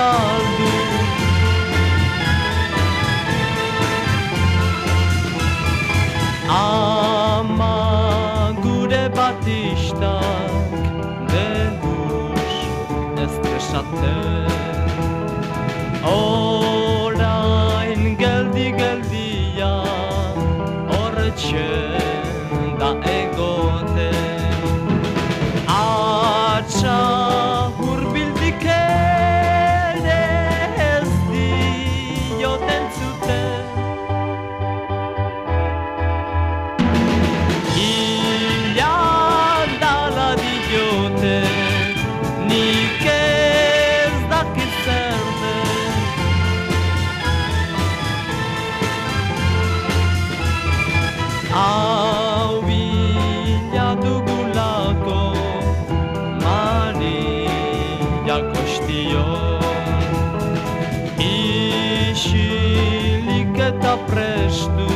galdu. Ama gure batistak deus ez desaten. Orain geldia horretxe da egoten. Atxa hurbildik ere ez dioten zuten. Ilan dala diote, nik ez dakit zer den. Hau bila dugulako Maria kostion, isilik eta prestu